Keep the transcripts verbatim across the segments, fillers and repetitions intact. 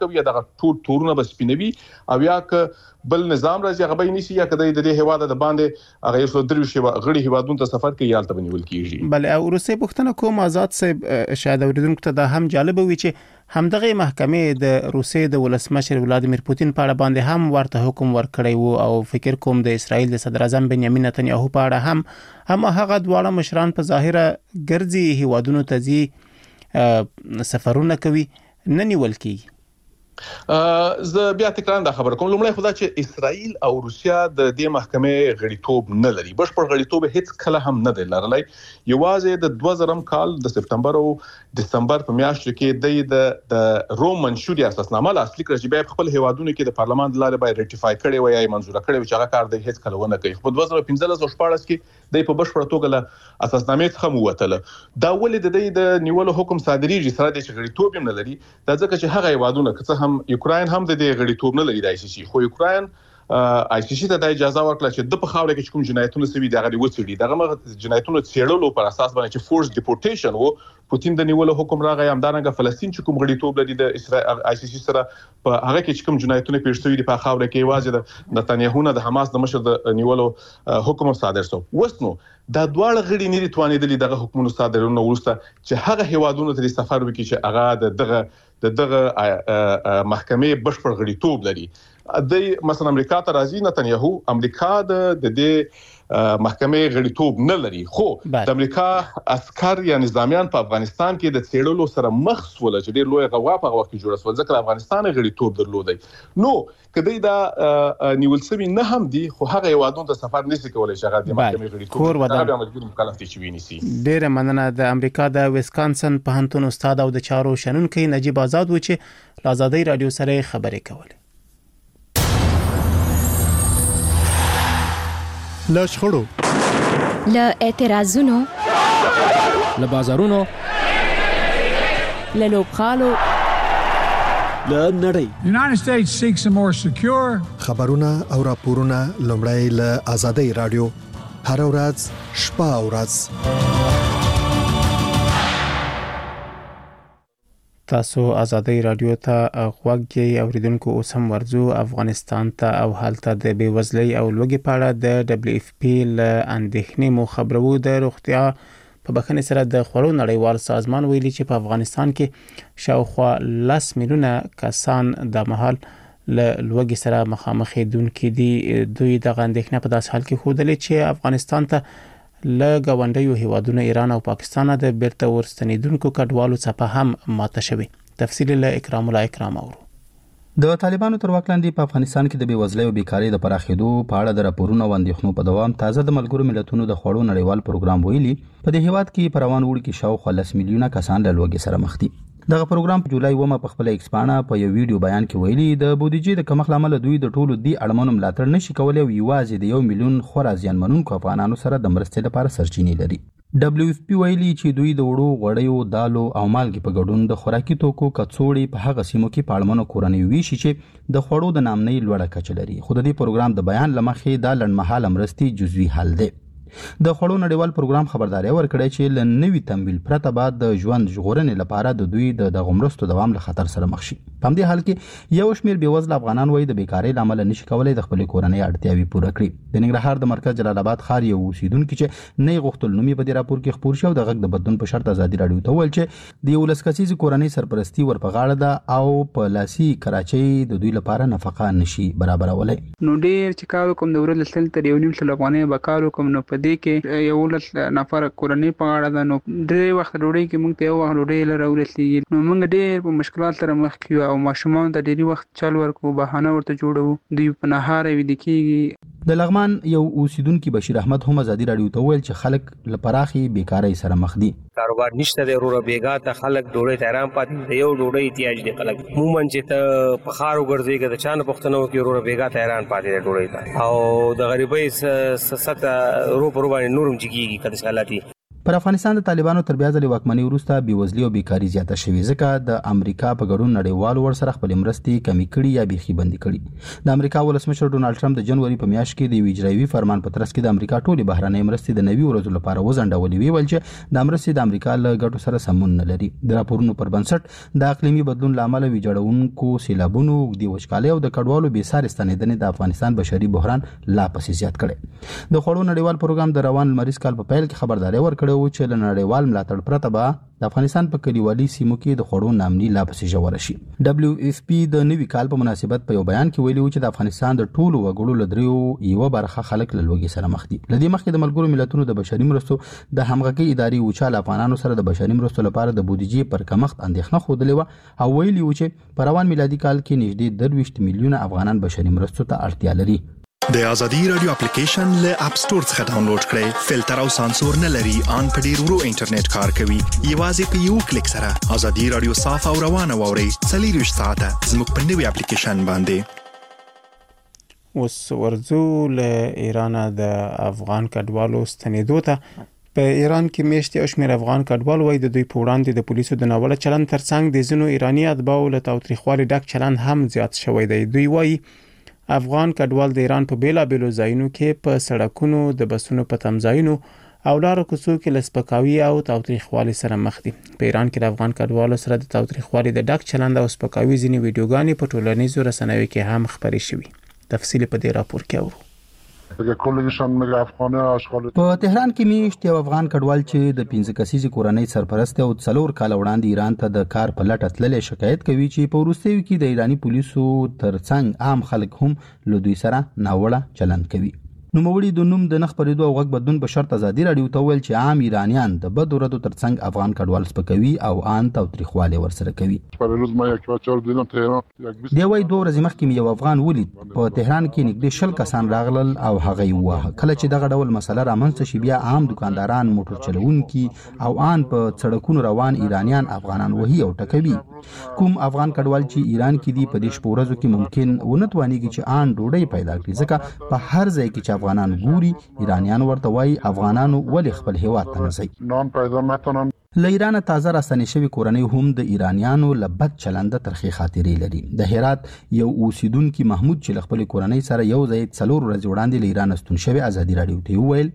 کوي دغه ټول تورونه بس پینوي او یا ک بل نظام راځي هغه به نشي یا کدی د دې هواده د باندې هغه یو درو شی غړي هوادونو ته سفر کوي یالته بنول کیږي. بل او روسي پښتنه کوم آزاد صاحب شاید اوریدونکو ته دا هم جالب وي چې همدغه محکمې د روسي د ولسمشر ولادیمیر پوتین په اړه باندې هم ورته حکم ورکړی وو او فکر کوم د اسرائیل د صدر اعظم بنیامین نتنیاهو په اړه هم هم هغه دواړه مشران په ظاهره ګرځي هوادونو ته ځي سفرونه کوي نه نیول کیږي. زه بیا تکرار دا خبر کوم لومړی خدا چې اسرائیل او روسیا د دې محکمې غړیتوب نه لري بشپړ غړیتوب هیڅ کله هم نه دی لرلی یوازې د دوه زره کال د سپتمبر او دسمبر په میاشت کې د د روم منشوري اساسنامه لاسلیک کړی چې خپل هیوادونو کې د پارلمان د لارې باید ریټیفای کړي وي یا منزور کړي چې هغه کار د هیڅ کله ونه کوي په دوه زره پنځلس او شپاړس کې د په بشپړ توګه له اساسنامې څخه موتله دا ولې د د نیولو حکم صادریږي سره د غړیتوب هم نه لري دا ځکه چې هغه هیوادونه که هم یوکرين هم د دې غړیتوب نه لري د آی سی سی خو یوکرين آی سی سی ته د اجازه ورکړه چې د په خاوره کې کوم جنایتونه سوي دغه وڅېړي دغه جنایتونه څېړلو پر اساس باندې چې فورس ډیپورټیشن وو پوتین د نیولو حکم راغی همدارنګه فلسطین چې کوم غړیتوب لري د اسرائیل آی سی سی سره په هغه کې کوم جنایتونه پیښ شوي دي په خاوره کې یوازې د نتنیاهو نه د حماس د مشر د نیولو حکم صادر شو وسنو دا دواړه غړي نه توانیدلي دغه حکومت صادرونه ورسته چې هغه هیوادونو ته سفر وکړي چې هغه دغه دغه محکمې بشپړ غړیتوب لري د مثلا امریکا ته راځي نتنیاهو امریکا د دې محکمې غړیتوب نه لري خو د امریکا عسكر یا نظامیان په افغانستان کې د څېړلو سره مخ سول چې ډېر لوی غوا په وخت کې جوړ شو ځکه افغانستان غړیتوب درلودي نو کدی دا نیول سوي نه هم دي خو هغه یوادون ته سفر نشي کولای چې هغه د محکمې غړیتوب هغه عملي مکلف دي چې ویني سي. ډېر مننه د امریکا د ویسکانسن پوهنتون استاد او د چارو شنونکي نجیب آزاد و چې له آزادۍ رادیو سره خبرې کولې. له شخړو له اعتراضونو له بازارونو له لوبغالو له نړۍ The United States seeks a more secure خبرونه او راپورونه لومړی له آزادۍ رادیو هر ورځ شپه او ورځ تاسو آزادۍ رادیو ته غوږ یې اوریدونکو اوس هم ورځو افغانستان ته او حالت د بیوزلۍ او لوږې په اړه د دبليو اف پی له اندېښنې مو خبرو د روغتیا په بخښنې سره د خوړو نړیوال سازمان ویلي چې په افغانستان کې شاوخوا لس میلیونه کسان د مهال له لوږې سره مخامخ دي دي دوی د اندېښنې په داس حال کې ښودلې چې افغانستان ته له ګاونډیو هیوادونو ایران او پاکستان د بیرته ورستنیدونکو کډوالو څخه هم ماته شوی. تفصیل له اکرام الله اکرام اورو. د طالبانو تر واک لاندې په افغانستان کې د بیوزلۍ او بیکاری د پراخېدو په اړه د راپورونو او اندېښنو په دوام تازه د ملګرو ملتونو د خوړو نړیوال پروګرام ویلي په دې هیواد کې په روان وړ کې شاوخوا لس میلیونه کسان له لوږې سره مخ دي. دغه پروګرام په جولای اومه په خپل ایکسپانا په یو ویډیو بیان کې ویلي د بودیجې د کمښت لامل دوی د ټولو دی اړمنو ملاتړ نشي کولای او یوازې د یو میلیون خورا زیانمنونکو افغانانو سره د مرستې لپاره سرچینې لري. دبليو اف پی ویلي چې دوی د وړو غوړیو دالو او مالګې په ګډون د خوراکي توکو کڅوړې په هغه سیمو کې په اړمنو کورنیو ویشي چې د خوړو د نامنۍ لوړه کچه لري خو د دې پروګرام د بیان لمخې دا لنډمهاله مرستې جزوي حل دی. د خوړو نړیوال پروګرام خبرداري ورکړی چې ل نوي تمویل پرته بعد د ژوند ژغورنې لپاره د دوی د دغه مرستو دوام له خطر سره مخ شي. په همدې حال کې یو شمېر بیوزله افغانان وایي د بیکارۍ لامل نشي کولای د خپل کورنۍ اړتیاوې پوره کړي. د ننګرهار د مرکز جلال آباد ښار یو اوسیدونکو چې نه غوښتل نومي په دې راپور کې خبر شو د غږ د بدلون په شرط ازادي رادیو ته ویل چې د یو لس کسیزې کورنۍ سرپرستی ورپغاړه ده او په لاسي کراچۍ د دوی لپاره نفقه نشي برابرولای. نو ډیر چې کار کوم د ورځې لسل تر یو نیم سل افغانۍ به کار کوم نو په دې کې یو لس نفر کورنۍ په اړه ده نو ډېر وخت ډوډۍ کې موږ ته یو وخت ډوډۍ لره ورسېږي نو موږ ډېر په مشکلات سره مخ کیو او ماشومان ته ډېری وخت چل ورکو بهانه ورته جوړو دوی په نهار ویل کېږي. د لغمان یو اوسیدونکو بشیر احمد هم ازادي رادیو ته ویل چې خلک لپراخي بیکاری سره مخ دي. کاروبار نشته د ورو بیګا ته خلک ډوډۍ ته آرام پاتې دی یو ډوډۍ احتیاج دی خلک عموما چې ته په خارو ګرځېږي د چانه پښتنو کې ورو بیګا ته آرام پاتې دی ډوډۍ ته او د غریبۍ ست رو پر باندې نورم جګیږي کله حالاتي. پر افغانستان د طالبانو تر بیا ځلې واکمنۍ وروسته بېوزلي او بیکاري زیاته شوې ځکه د امریکا په ګډون نړیوالو ورسره خپلې مرستې کمې کړي یا بیخي بندي کړي. د امریکا ولسمشر ډونالډ ټرمپ د جنوري په میاشت کې د یو اجرایوي فرمان په ترڅ کې د امریکا ټولې بهرنۍ مرستې د نوي ورځو لپاره وځنډولې، ویل چې د مرستې د امریکا له ګټو سره سمون نه لري. د راپورونو پر بنسټ د اقلیمي بدلون له امله ویجاړونکو سیلابونو، اوږدې وچکالۍ او د کډوالو بېسارې ستنېدنې د افغانستان بشري بحران لا پسې زیات کړی. د خوړو نړیوال پروګرام د روان لمریز کال په پیل کې خبرداری ورکړی و چې له نړیوال ملاتړ پرته به د افغانستان په کلیوالي سیمو کې د خوړو نامني لا پسې ژوره شي. دبليو اف پی د نوي کال په مناسبت په یو بیان کې ویلي و چې د افغانستان د ټولو وګړو له دریو یوه برخه خلک له لوږې سره مخ دي. له دې مخکې د ملګرو ملتونو د بشري مرستو د همغږۍ ادارې اوچا له افغانانو سره د بشري مرستو لپاره د بودیجې پر کمښت اندېښنه ښودلې وه او ویلي و چې په روان میلادي کال کې نږدې درویشت میلیونه افغانان بشري مرستو ته اړتیا لري. د ازادي رادیو اپلیکیشن له اپ سټور څخه ډاونلوډ کړئ. فلټر او سانسور نه لري، ان په ډیر ورو انټرنیټ کار کوي. یوازې په یو کلیک سره ازادي رادیو صاف او روانه واورئ. څلور ساعته زموږ په نوي اپلیکیشن باندې. اوس ورځو له ایران د افغان کډوالو ستنېدو ته. په ایران کې میشتې او شمېر افغان کډوال وایي د دوی په وړاندې د پولیسو د ناوړه چلند ترڅنګ د ځینو ایراني اتباعو له تاوتریخوالي ډک چلند هم زیات شوی دی. دوی وایي افغان کډوال د ایران په بیلابیلو ځایونو کې په سړکونو، د بسونو په تمځایونو او لارو کوڅو کې له سپکاوي او تاوتریخوالي سره مخ دي. په ایران کې د افغان کډوالو سره د تاوتریخوالي د ډک چلند او سپکاوي ځینې ویډیوګانې په ټولنیزو رسنیو کې هم خپرې شوي. تفصیل په دې راپور کې اورو. په تهران کې میشت یو افغان کډوال چې د پنځه کسیزې کورنۍ سرپرست او څلور کال وړاندې ایران ته د کار په لټه تللی شکایت کوي چې په وروستیو کې د ایراني پولیسو ترڅنګ عام خلک هم له دوی سره ناوړه چلند کوي. نوموړي د نوم د نه خپرېدو او غږ بدلون په شرط ازادي راډیو ته وویل چې عام ایرانیان د بدو ردو ترڅنګ افغان کډوال سپکوي او ان تاوتریخوالی ورسره کوي. دی وایي دوه ورځې مخکې مې یو افغان ولید په تهران کې نږدې شل کسان راغلل او هغه یې وواهه. کله چې دغه ډول مسله رامنځته شي بیا عام دکانداران، موټر چلوونکي او ان په سړکونو روان ایرانیان افغانان وهي او ټکوي. کوم افغان کډوال چې ایران کې دي په دې شپو ورځو کې ممکن ونه توانیږي چې ان ډوډۍ پیدا کړي ځکه په هر ځای کې افغانان ګوري ایرانیان ورته وایي افغانانو ولې خپل هیواد ته نه ځي. له ایران تازه راستنې شوي کورنۍ هم د ایرانیانو له بد چلنده ترخې خاطرې لري. د هرات یو اوسیدونکي محمود چې له خپلې کورنۍ سره یو ځای څلور ورځې وړاندې له ایران ستون شوی ازادي راډیو ته وویل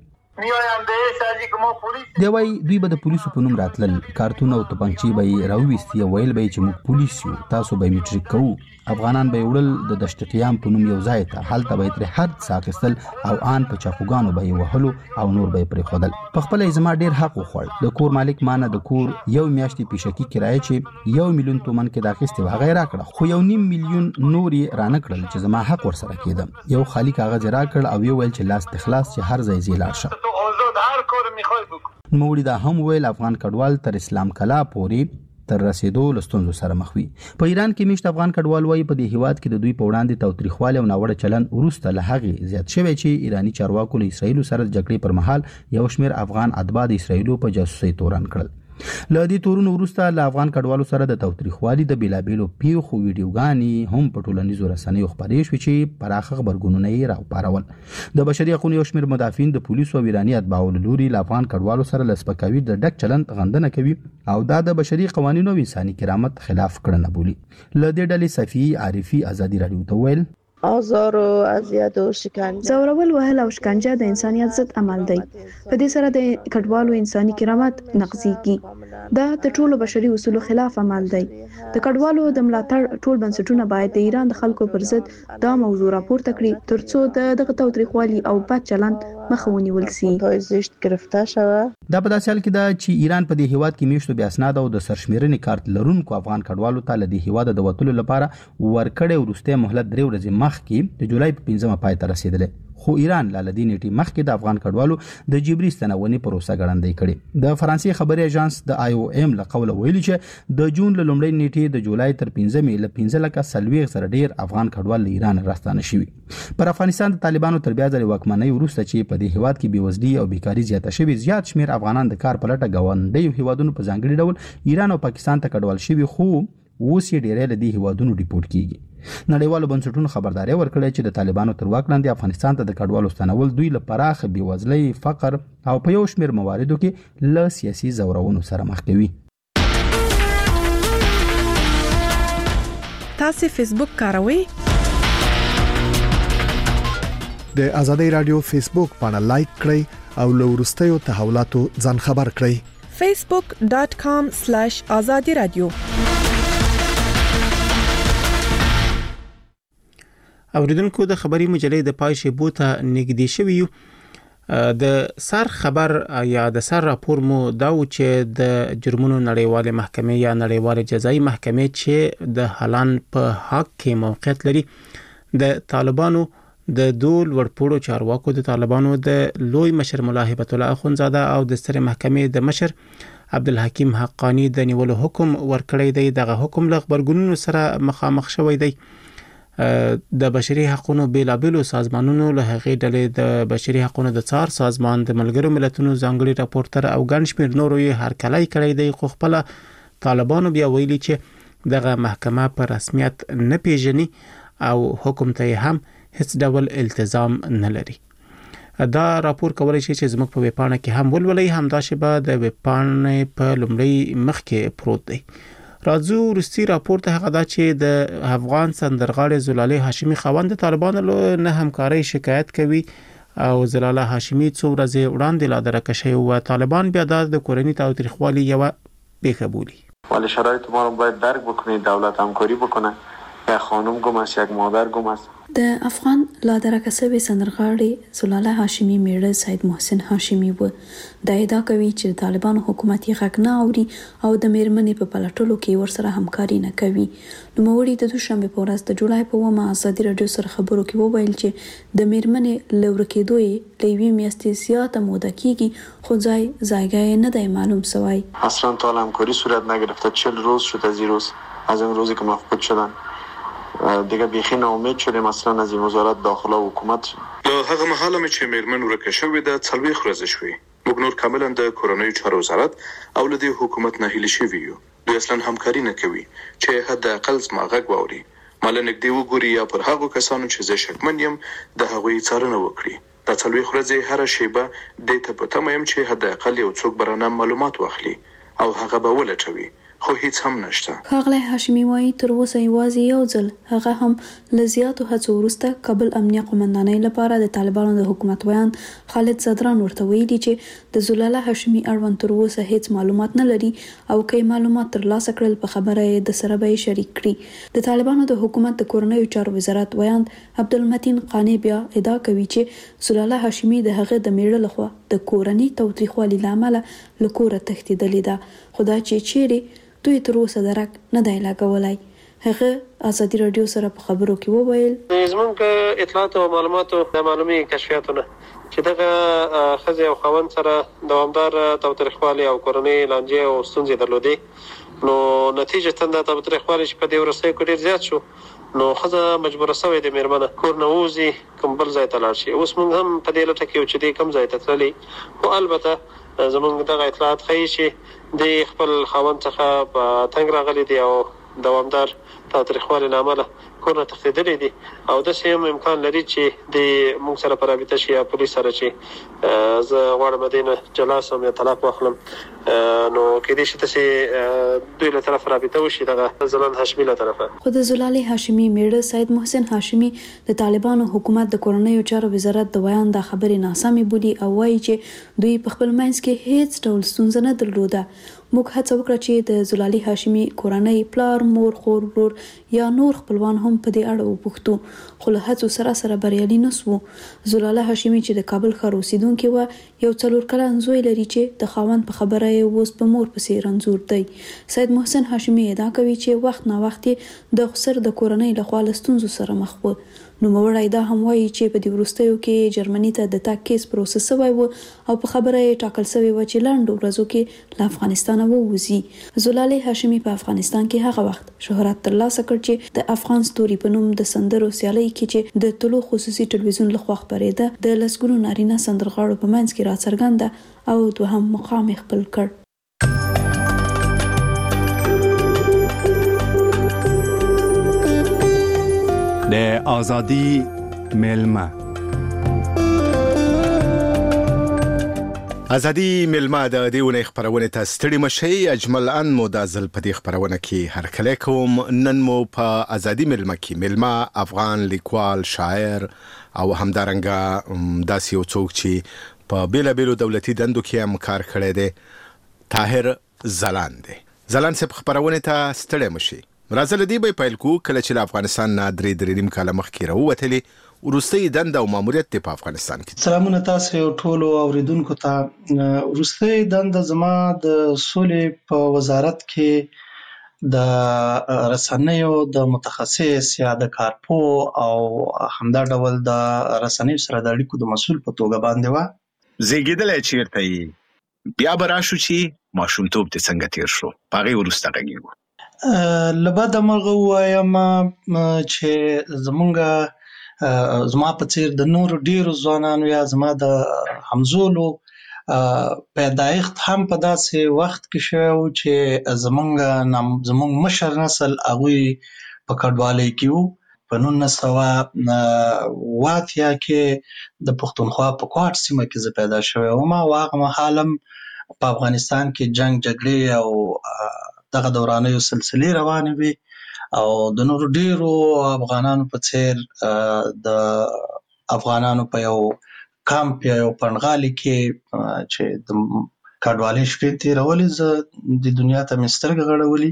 دی وایي دوی به د پولیسو په نوم راتلل، کارتونه او توپنچې به یې راوویستې او ویل به یې چې موږ پولیس یو، تاسو به میټریک کوو. افغانان به یې وړل د دشت قیام په نوم یو ځای ته، هلته به یې ترې هر څه اخیستل او ان په چاقوګانو به یې وهلو او نور به یې پرېښودل. پخپله یې زما ډېر حق وخوړ. د کور مالک ما نه د کور یو میاشتې پیشکي کرایه چې یو میلیون تومن کې د اخیستې وه هغه یې راکړه، خو یو نیم میلیون نور یې رانه کړل چې زما حق ورسره کېده. یو خالي کاغذ یې راکړ او یې ویل چې لاس دې خلاص چې هر ځای ځې لاړ شه. نوموړي دا هم ویل افغان کډوال تر اسلام کلا پورې تر رسیدو له ستونزو سره مخ وي. په ایران کې میشت افغان کډوال وایي په دې هیواد کې د دوی په وړاندې تاوتریخوالي او ناوړه چلند وروسته له هغې زیات شوی چې ایراني چارواکو له اسرائیلو سره د جګړې پر مهال یو شمېر افغان اتباع د اسرائیلو په جاسوسۍ تورن کړل. له دې تورونو وروسته له افغان کډوالو سره د تاوتریخوالي د بیلابیلو پیښو ویډیوګانې هم په ټولنیزو رسنیو خپرې شوې چې پراخه غبرګونونه یې راوپارول. د بشري حقوقو یو شمېر مدافعین د پولیسو او ایراني اتباعو له لوري له افغان کډوالو سره له سپکاوي د ډک چلند غندنه کوي او دا د بشري قوانینو او انساني کرامت خلاف کړنه بولي. له دې ډلې صفیه عارفي ازادي راډیو ته ویل آزار و اذیت و شکنجه زورول وهل او شکنجه د انسانیت ضد عمل دی. په دې سره د کډوالو انساني کرامت نقضیږي. دا د ټولو بشري اصولو خلاف عمل دی. د کډوالو د ملاتړ ټول بنسټونه باید د ایران د خلکو پر ضد دا موضوع راپورته کړي ترڅو د دغه تاوتریخوالي او بد چلند مخه ونیول شي. دا په داسې حال کې ده چې ایران په دې هیواد کې میشتو بې اسناده او د سرشمیرنې کارت لرونکو افغان کډوالو ته له دې هیواده د وتلو لپاره ورکړی وروستی مهلت درې ورځې مخکې د جولای په پنځمه پای ته رسېدلی. خو ایران له دې نیټې مخکې د افغان کډوالو د جبري ستنونې پروسه ګړندۍ کړې. د فرانسې خبري اژانس د آی او ایم له قوله ویلي چې د جون له لومړۍ نیټې د جولای تر پنځمې له پنځه لکه څلوېښت زره ډېر افغان کډوال له ایران راستانه شوي. پر افغانستان د طالبانو تر بیا ځلې واکمنۍ وروسته چې په دې هیواد کې بېوزلي او بیکاري زیاته شوې، زیات شمېر افغانان د کار په لټه ګاونډیو هیوادونو په ځانګړي ډول ایران او پاکستان ته کډوال شوي، خو اوس یې ډېری له دې هیوادونو ډیپورټ کیږي. نړیوالو بنسټونو خبرداري ورکړې چې د طالبانو تر واک لاندې افغانستان ته د کډوالو ستنول دوی له پراخه بېوزلۍ، فقر او په یو شمېر مواردو کې له سیاسي ځورونو سره مخ کوي. تاسو فیسبوک کاروئ؟ د ازادي رادیو فیسبوک باندې لایک کړئ او له وروستیو تحولاتو ځان خبر کړئ. facebook dot com slash azadi radio. اوریدونکو د خبري مجلې د پای شیبو ته نږدې شوی یو. د سر خبر یا د سر راپور مو دا و چې د جرمونو نړیواله محکمې یا نړیواله جزایي محکمې چې د هالان په حق کې موقعیت لري د طالبانو د دول ورپوړو چارواکو د طالبانو د لوی مشر مولا هبت الله اخونزاده او د ستر محکمې د مشر عبدالحکیم حقانی د نیولو حکم ورکړی دی. دغه حکم له خبرګونونو سره مخامخ شوی دی. د بشري حقوقو بیلابېلو سازمانونو له هغې ډلې د بشري حقوقو د څار سازمان، د ملګرو ملتونو ځانګړي راپورټر او ګڼ شمېر نورو یې هرکلی کړی دی، خو خپله طالبانو بیا ویلي چې دغه محکمه په رسمیت نه پیژني او حکم ته یې هم هیڅ ډول التزام نه لري. دا راپور کولی شي چې زموږ په ویبپاڼه کې هم ولولئ. همداسې به د ویبپاڼې په لومړي مخ کې پروت دی. راځو وروستي راپور ته هغه دا چې د افغان سندرغاړي زلاله هاشمي خاوند د طالبانو له نه همکارۍ شکایت کوي او زلاله هاشمي څو ورځې وړاندې لا درکه شوی و. طالبان بیا د کورنۍ تاوتریخوالي یوه پیښه بولي. ولی شرایط ما رو باید درک بکنید، دولت همکاری بکنه. یک خانم گم است، یک مادر گم است. د افغان لا درکه شوی سندرغاړي زلاله هاشمي میړه سید محسن هاشمي و. دا ادعا کوي چې طالبانو حکومت یې غږ نه اوري او د میرمنې په پلټلو کې ورسره همکاري نه کوي. نوموړي د دوشنبه په ورځ د جولای په اوومه ازادي راډیو سره خبرو کې وویل چې د میرمنې له ورکېدو یې له یوې میاشتې زیاته موده کېږي، خو ځای ځایګی نه دی معلوم سوی. اصلا تا حالا همکاری صورت نگرفته. چهل روز شد از این روز، از اون روزی که مفقود شدن دیگه بیخی ناامید شدیم اصلا از این وزارت داخله و حکومت. له هغه مهاله مې چې میرمن ورکه شوې ده څلوېښت ورځې شوې. موږ نور کاملا د کورنیو چارو وزارت او له دې حکومت نه هیلې شوي یو. دوی اصلا همکاري نه کوي چې حداقل زما غږ واوري، ما له نږدې وګوري یا پر هغو کسانو چې زه شکمن یم د هغوی څارنه وکړي. دا څلوېښت ورځې هره شیبه دې ته په تمه یم چې حداقل یو څوک به رانه معلومات واخلي او هغه به ولټوي، خو هیڅ هم نشته. ښاغلی هاشمي وایي تر اوسه یوازې یو ځل، هغه هم له زیاتو هڅو وروسته، کابل امنیه قومندانۍ لپاره د طالبانو د حکومت ویان خالد صدران ورته ویلي چې د زلاله هاشمي اړوند تر اوسه هیڅ معلومات نه لري او که معلومات ترلاسه کړل په خبره یې د سره به یې شریک کړي. د طالبانو د حکومت د کورنیو چارو وزارت ویان عبدالمتین قانی بیا ادعا کوي چې زلاله هاشمي د هغه د میړه لخوا د کورنۍ تاوتریخوالي له امله له کوره تښتېدلې ده، خو دا چې چیرې دوی تر اوسه درک نه دی لګولی. هغه ازادي راډیو سره په خبرو کې وویل زموږ اطلاعات او معلوماتو د معلومي کشفیاتونه چې دغه ښځې او خاوند سره دوامدار تاوتریخوالي او کورنۍ لانجې او ستونزې درلودې، نو نتیجه د تاوتریخوالي چې په دې وروستیو کې ډېر زیات شو، نو ښځه مجبوره سوې ده میرمنه کور نه ووځي، کوم بل ځای ته لاړ شي. اوس موږ هم په دې لټه کې یو چې دې کوم ځای ته تللی، خو البته زموږ دغه اطلاعات ښیي چې د خپل خاوند څخه په تنګ راغلی دی او دوامدار تاوتریخوالي له امله کور نه تښتېدلی دي، او داسې هم امکان لري چې د موږ سره په رابطه شي یا پولیس سره چې زه غواړم دې نه جلا شم یا طلاق واخلم، نو کېدای شي داسې دوی له طرفه رابطه وشي دغه زلاله هاشمي له طرفه. خو د زلاله هاشمي میړه سید محسن هاشمي د طالبانو حکومت د کورنیو چارو وزارت د ویان دا خبرې ناسمې بولي او وایي چې دوی په خپل منځ کې هیڅ ډول ستونزه نه درلوده. موږ هڅه وکړه چې د زلاله هاشمي کورنۍ پلار، مور، خور، ورور یا نور خپلوان هم په دې اړه وپوښتو، خو له هڅو سره سره بریالي نه سوو. زلاله هاشمي چې د کابل ښار اوسیدونکې وه، یو څلور کلن زوی لري چې د خاوند په خبره یې اوس په مور پسې رنځور دی. سید محسن هاشمي ادعا کوي چې وخت نا وخت د خسر د کورنۍ لخوا له ستونزو سره مخ و. نوموړی دا هم وایي چې په دې وروستیو کې جرمني ته د تګ کیس پروسس شوی و او په خبره یې ټاکل شوی و چې لنډو ورځو کې له افغانستانه ووځي. زلاله هاشمي په افغانستان کې هغه وخت شهرت ترلاسه کړ چې د افغان ستوري په نوم د سندرو سیالۍ کې چې د طلوع خصوصي ټلویزیون لخوا خپرېده د لسګونو نارینه سندرغاړو په منځ کې راڅرګنده او دوهم مقام خپل کړ. د ازادي ملما ازادي ملما د دیونه خبرونه ته ستړي مشي اجمل ان مو د ځل په دې خبرونه کې هر کله کوم نن مو په ازادي ملما کې ملما افغان لیکوال شاعر او همدارنګه داسې یو څوک چې په بیل بیلو دولتي دندو کې هم کار کړی دی طاهر زلان دی. زلان صاحب خبرونه ته ستړي مشي راځل دی به پیل کو کله چې افغانستان نه درې درې نیم کاله مخکې راووتلې ورستۍ دنده او ماموریت په افغانستان کې. سلامونه تاسو ټولو اوریدونکو ته. ورستۍ دنده زما د سولې په وزارت کې د رسنیو د متخصص یا د کارپو او همدا ډول د رسنیو سره د اړیکو د مسؤل په توګه باندې و. زیږیدل چیرته بیا براشو چې ماشومتوب د څنګه تیر شو پاره ورسته غږیږي. لبد مرغه وایم چې زمونږ زما په څیر د نور ډیرو ځوانانو یا زما د همزولو پیدایښت هم په داسې وخت کې شو چې زمونږ زمونږ مشر نسل هغوی په کډوالۍ کې وو. په نولس سوه اوه اتیا کې د پښتونخوا په کوټ سیمه کې زه پیدا شوی وم او هغه مهال هم په افغانستان کې جنگ جګړې او دغه دورانیو سلسلې روانې وي او د نور ډیرو افغانانو په څیر د افغانانو په یو کامپ یا یو پنډغالي کې چې د کډوالۍ شپې تېرولې زه د دنیا ته مې سترګې غړولې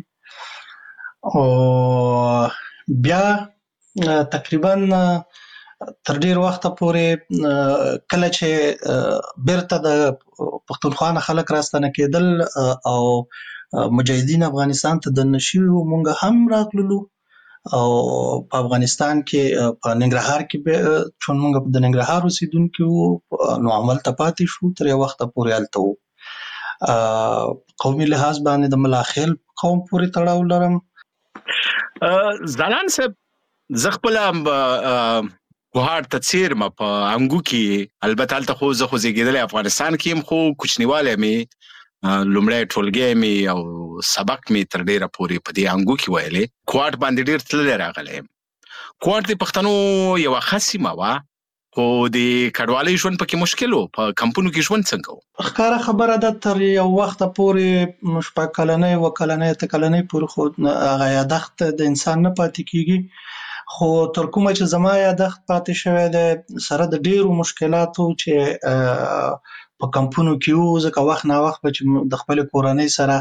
او بیا تقریبا تر ډیر وخته پورې کله چې بیرته د پښتونخوا نه خلک راستنه کېدل او مجاهدین افغانستان ته د نشیو مونږ هم راغلو او په افغانستان کې په ننګرهار کې چون مونږ په ننګرهار اوسیدونکو وو نو عمل ته پاتې شو تر یو وخت پورې هلته وو. قومي لحاظ باندې د ملاخیل قوم پورې تړاو لرم. زلان صاحب زه خپل کوهار ته څیر ما په انګو کې البته هلته خو زه خو زیږېدلی افغانستان کې هم خو کوچنیوالی مې لومړی ټولګی مې او سبق مې تر ډیره پورې په دې انګو کې ویلې. کوټ باندې ډیر تللی راغلی یم. کوټ د پښتنو یوه ښه سیمه وه خو د کډوالۍ ژوند پکې مشکل و. په کمپونو کې ژوند څنګه و؟ ښکاره خبره ده تر یو وخته پورې شپږ کلنۍ اوه کلنۍ اته کلنۍ پورې خو هغه یادښت د انسان نه پاتې کېږي خو تر کومه چې زما یادښت پاتې شوی دی سره د ډیرو مشکلاتو چې په کمپونو کې وو ځکه وخت نا وخت به چې د خپل کورنۍ سره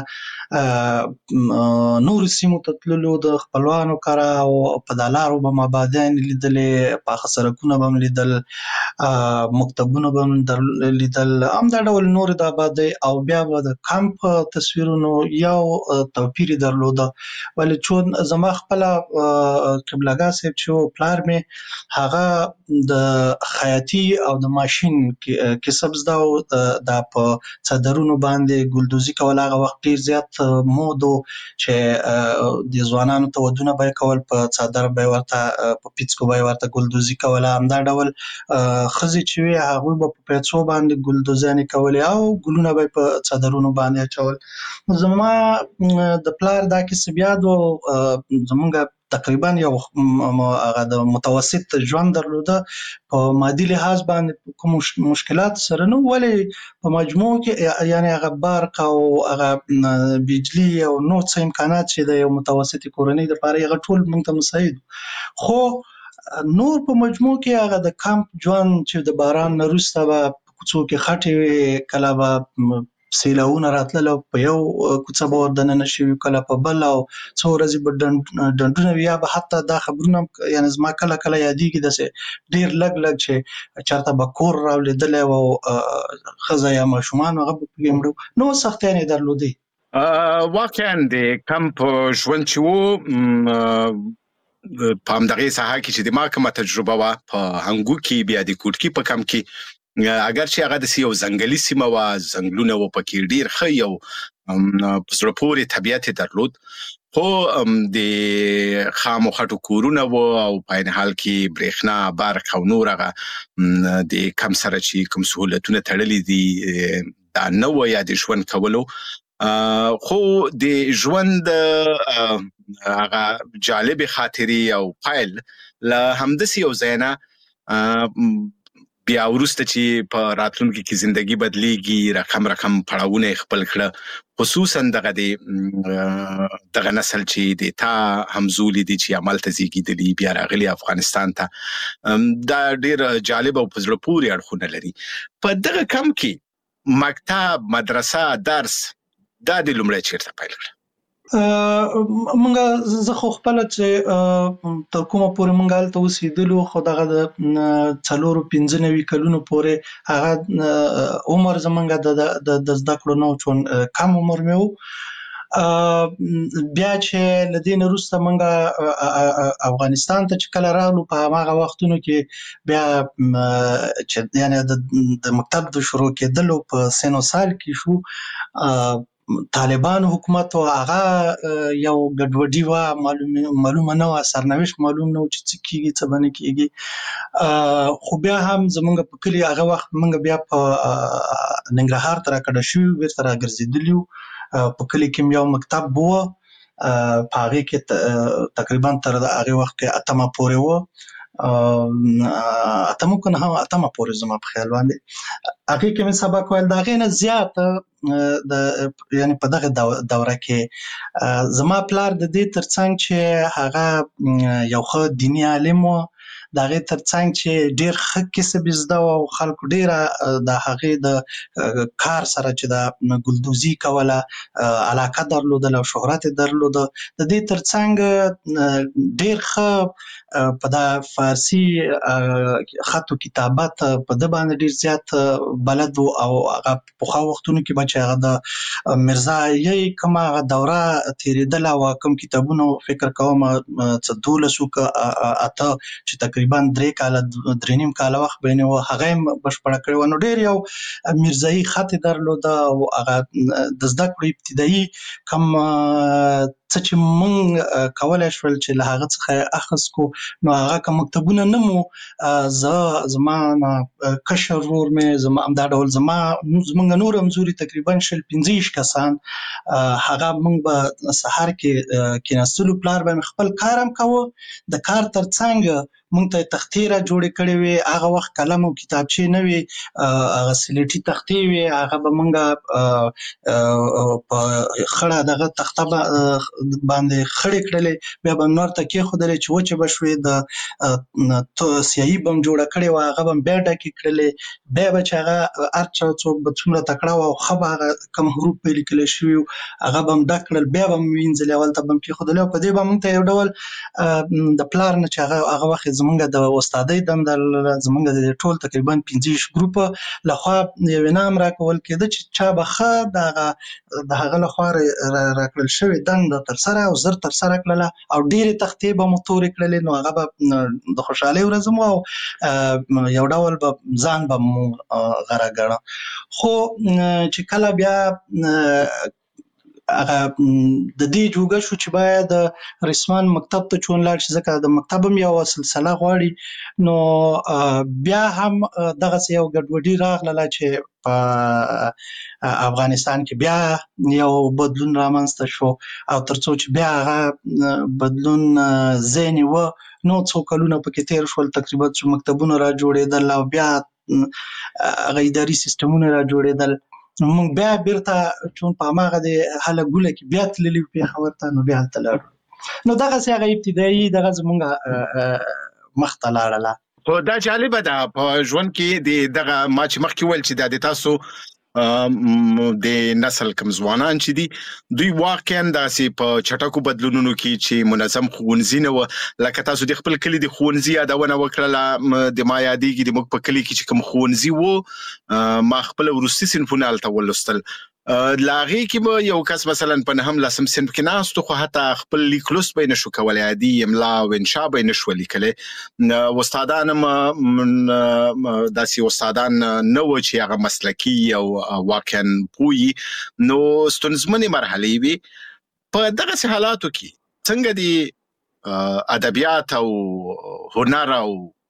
نور سیمو ته تللو د خپلوانو کره او په دلارو به مابادیان لیدلې پاخه سړکونه به م لیدل مکتبونه به م لیدل همدا ډول نور د آبادۍ او بیا به د کمپ تصویرونو یو توپیر درلوده ولې چون زما خپله قبلګاه صاحب چې پلار مې هغه د خیاطي او د ماشین کسب زده و دا په څادرونو باندې ګلدوزي کول هغه وخت ډیر زیات مود و چې د ځوانانو ته ودونه به کول په څادر به ورته په پیڅکو به ورته ګلدوزي کوله همدا ډول ښځې چې وي هغوی به په پیڅو باندې ګلدوزیانې کولې او ګلونه به په څادرونو باندې اچول. زما د پلار دا کسب یاد و زمونږ تقریبا یو هغه د متوسط ژوند درلوده په مادي لحاظ باندې کوم مشکلات سره نه ولې په مجموع کې یعنی هغه برق او هغه بجلی او نور څه امکانات چې د یو متوسط کورنۍ لپاره هغه ټول موږ ته مساعد خو نور په مجموع کې هغه د کمپ ژوند چې د باران نه وروسته به په کوڅو کې خټې کله به سیلاونه راتلل او په یو کوڅه به ور دننه شوي کله په بل او څو ورځې به ډنډونه وي یا به حتی دا خبرونه یعنې زما کله کله یادېږي داسې ډېر لږ لږ چې چېرته به کور راولېدلی و او ښځه یا ماشومان هغه به پکې مړه نو سختیانې درلودې. واقعا د کمپ ژوند چې و په همدغې ساحه کې چې د ما کومه تجربه وه په هنګو کې بیا د کوټکي په کمپ کې اگر چې هغه داسې یو ځنګلي سیمه وه ځنګلونه وو پکې ډېر ښه یو په زړه پورې طبیعت یې درلود خو د خامو خټو کورونه وو او په عین حال کې برېښنا برق او نور هغه د کم سره چې کوم سهولتونه تړلي دي دا نه وه یا د ژوند کولو خو د ژوند هغه جالب خاطري او فایل له همدسي یو زینا بیا ورسته چې په راتلونکي کې ژوندۍ بدليږي رقم رقم پړاوونه خپل کړه خصوصا دغه دغه نسل چې د تا همزولي دي چې عمل ته زیږیدلی بیا راغلي افغانستان ته دا ډیر جالب او پزړه پورې اړخونه لري په دغه کم کې مکتب مدرسه درس دا د لومړی چیرته پیل کړ مونږه زه خو خپل چې تر کومه پورې مونږه هلته اوسېدلو خو دغه د څلورو پنځه نوي کلونو پورې هغه عمر زمونږه د زده کړو نه و چون کم عمر مې و بیا چې له دې نه وروسته مونږه افغانستان ته چې کله راغلو په هماغه وختونو کې بیا چې یعنی د مکتب د شروع کېدلو په سن و سال کې شو طالبان حکومت او هغه یو ګډوډي و معلومه معلومه نه و سرنوشت معلوم نه و چې څه کیږي څه باندې کیږي خو بیا هم زمونږ په کلی هغه وخت مونږ بیا په ننګرهار ته راکړه شو بیرته راګرځېدلو په کلی کې یو مکتب و په هغه کې تقریبا تر هغه وخت کې اتمه پورې و اتمه کنه هم اتمه پورې زما په خیال باندې هغه کې مې سبق ویل دا غینه زیات د یعنی په دغه دوره کې زما پلار د دې ترڅنګ چې هغه یو ښه دینی عالم و دا غي ترڅنګ چې ډیر ښه کسب زده او خلکو ډیر د هغه د کار سره چې د ګلدوزي کوله علاقه درلوده او شهرت درلوده د دې ترڅنګ ډیر ښه په د فارسی خط او کتابت په د باندې ډیر زیات بلد او هغه په خو وختونو کې بچ هغه د مرزا یې کومه دوره تیریدل او کوم کتابونو فکر کوم څه دولسو ک اته چې تقریبا درې کاله درې نیم کاله وخت بینه و هغه بشپړ کړو نو ډیر یو مرزایی خط درلوده او هغه د زده کړې ابتدایي کوم څه چې مونږ کولای شول چې له هغه څخه اخذ کو نو هغه کوم مکتبونه نه مو زه زما کشر ور مې زما دا ډول زما زمونږ نور همزوري تقریبا شل پنځه کسان هغه مونږ به سحر کې کیناستلو پلار به خپل کارم کوو د کار ترڅنګ مونږ ته تختې را جوړې کړې وي هغه وخت قلم او کتابچې نه وي هغه سلیټي تختې وي هغه به مونږ په خړه دغه تخته باندې خړې کړلې بیا به نور ته کې خدای چې وچه بشوي د سیاهي بم جوړه کړې و هغه بم بیا ډکې کړلې بیا به چې هغه ارچا څوک به څومره تکړه او خو هغه کم حروف په لیکل شوی هغه بم ډکړل بیا بم وینځل اول ته بم کې خدای په دې بم ته یو ډول د پلار نه چې هغه هغه وخت زمونږ د استادۍ دم د زمونږ د ټول تقریبا پنځه ګروپ لخوا یو نام راکول کېده چې چا بخه د د هغه لخوا راکړل شوی دند تر سره او زر تر سره کړل او ډېری تختې به متور کړل نو هغه به د خوشحالي ورځ مو یو ډول به ځان به مو غره غړ خو چې کله بیا هغه د دې جوګه شو چې باید رسمان مکتب ته چون لاړ شي ځکه د مکتب هم یو سلسله غواړي نو بیا هم دغه یو ګډوډي راغله چې په افغانستان کې بیا یو بدلون رامنځته شو او ترڅو چې بیا هغه بدلون زینی و نو څو کلونه پکې تیر شول تقریبا چې مکتبونه را جوړېدل او بیا هغه اداري سیستمونه را جوړېدل مونږ بیا بیرته چون په هغه د حاله ګوله کې بیا تللی په خبرته نو بیا تلل نو دغه څنګه ابتدایي دغه زمونږ مخته لاړله خو دا جالبه ده په ژوند کې د دغه ما چې مخکې ویل چې د تاسو د نسل کم ځوانان چې دي دوی واقعا داسې په چټکو بدلونونو کې چې منظم ښوونځي نه و لکه تاسو د خپل کلي د ښوونځي یادونه وکړله د ما یادېږي د موږ په کلي کې چې کوم ښوونځي و ما خپل وروستي صنفونه هلته ولوستل لا هغې کې به یو کس مثلا په نهم لسم صنف کې ناست خو حتی خپل لیک لوست به یې نه شو کولی عادي املا او انشا به یې نه شوه لیکلی استادان هم داسې استادان نه وو چې هغه مسلکي او واقعا پوهي نو ستونزمنې مرحلې وي په دغسې حالاتو کې څنګه د ادبیات او هنر او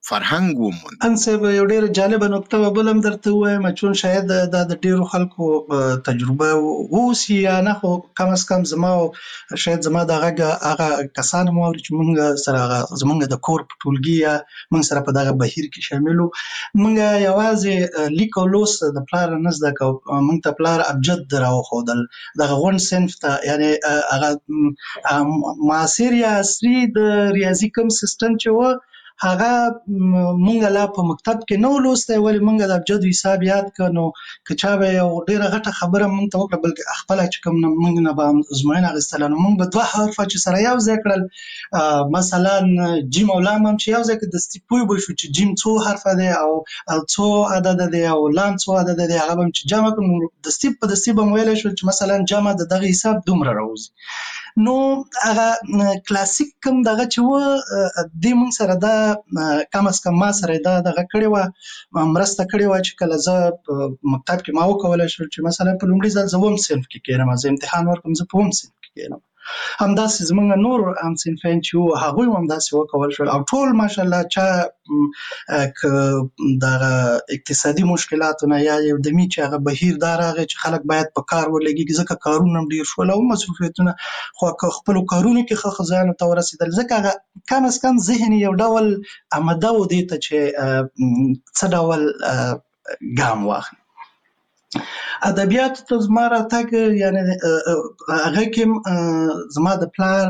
فرهنګ ومون. ان سبا یو ډیر جالب نقطه بلم درته وایم چې شاید د ډیرو خلکو تجربه ووسی یا نه، خو کم از کم زما شاید زما د هغه کسان مو چې موږ سره زمونږ د کور په ټولګي یا موږ سره په دغه بهیر کې شاملو، موږ یوازې لیک او لوست د پلار نه زده کوو. موږ ته پلار ابجد راوښودل دغه غون صنف ته، یعنی هغه معاصر یا عصري د ریاضي کوم سیستم چې و هغه مونږ لا په مکتب کې نو لوسته، ولی مونږ د ابجد حساب یاد کړو. که چا به یو ډیره غټه خبره مونږ ته وکړه بلکې خپل چې کوم مونږ نه به ازموینه اخیستله، نو مونږ به دوه حرفه چې سره یو ځای کړل، مثلا جیم او لام هم چې یو ځای کې دستي پوه به شو چې جیم څو حرفه دی او څو عدد دی او لام څو عدد دی، هغه به چې جمع کړو دستي په دستي به مو ویلی شو چې مثلا جمع د دغه حساب دومره راوځي. نو هغه کلاسیک کوم دغه چې و دې مونږ سره دا کم از کم ما سره دا دغه کړې وه، مرسته کړې وه چې کله زه په مکتب کې ما وکولی شو چې مثلا په لومړي ځل زه اووم صنف کې کښېنم، زه امتحان ورکړم زه په اووم صنف کې کښېنم. همداسې زمونږ نور هم صنفین چې وو هغوی هم همداسې وکول شول، او ټول ماشاءالله چا که دغه اقتصادي مشکلاتو نه یا یو دمي چې هغه بهیر دا راغی چې خلک باید په کار ولګېږي، ځکه کارونه هم ډېر شول او مصروفیتونه، خو که خپلو کارونو کې ښه ځایونو ته ورسېدل، ځکه هغه کم از کم ذهن یو ډول آماده و دې ته چې څه ډول ګام واخلي. ادبیاتو ته زما راتګ یعنی هغه کې زما د پلار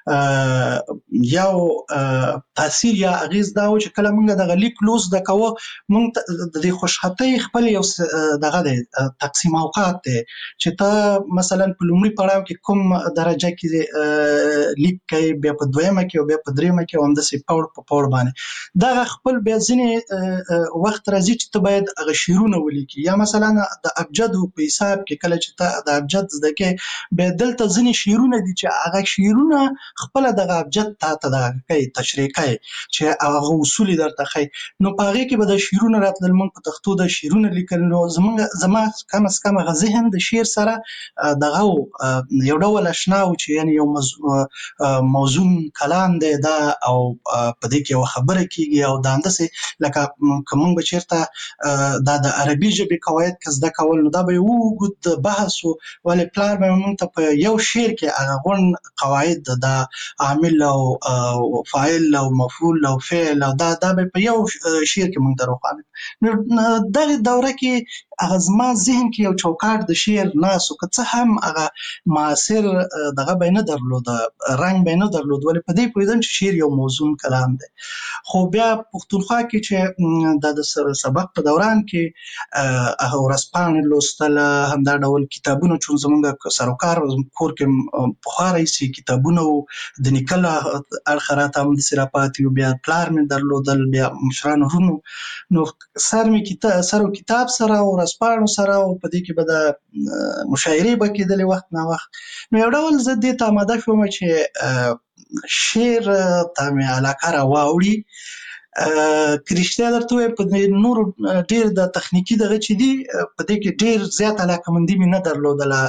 یو تاثیر یا اغیز دا و چې کله موږ دغه لیک لوست زده کوو، موږ د دې خوشحالۍ خپل یو دغه دی تقسیم اوقات دی چې ته مثلا په لومړي پړاو کې کوم درجه کې لیک کوي، بیا په دویمه کې او بیا په دریمه کې او همداسې پوړ په پوړ باندې دغه خپل بیا ځینې وخت راځي چې ته باید هغه شعرونه ولیکي، یا مثلا د ابجدو په حساب کې کله چې ته د ابجد زده کوې بیا دلته ځینې شعرونه دي چې هغه شعرونه خپل دغه ابجد ته ته دغه کوي تشریح کوي چې هغه اصول درته ښیي. نو په هغې کې به د شعرونه راتلل، موږ په تختو د شعرونه لیکل، نو زموږ زما کم از کم هغه ذهن د شعر سره دغه یو ډول اشنا و چې یعنې یو موزون کلام دی دا، او په دې کې یوه خبره کېږي او دا همداسې لکه که موږ به چېرته دا د عربي ژبې قواعد که زده کول، نو دا به یو اوږد بحث و، ولې پلار به موږ ته په یو شعر کې هغه غونډ قواعد د عامل او فاعل او مفعول او فعل او دا دا به په یو شعر کې موږ ته روښانه. نو دغه دوره کې هغه زما ذهن کې یو چوکاټ د شعر ناست و، که څه هم هغه معاصر دغه به یې نه درلود، رنګ به یې نه درلود، ولې په دې پوهېدم چې شعر یو موزون کلام دی. خو بیا پښتونخوا کې چې دا د سبق په دوران کې هغه ورځپاڼې لوستله، همدا ډول کتابونه چې زموږ سروکار کور کې پخوا راهیسې کتابونه و، د نیکه له اړخه راته همداسې راپاتې وو، بیا پلار مې درلودل، بیا مشرانو ورونو، نو سر مې سر و کتاب سره او ورځپاڼو سره، او په دې کې به د مشاعرې به کېدلې وخت نه وخت. نو یو ډول زه دې ته آماده شوم چې شعر ته مې علاقه راواوړي. که رښتیا درته ووایم په نورو ډېر د تخنیکي دغه چې دي په دې کې ډېر زیات علاقهمندي مې نه درلودله.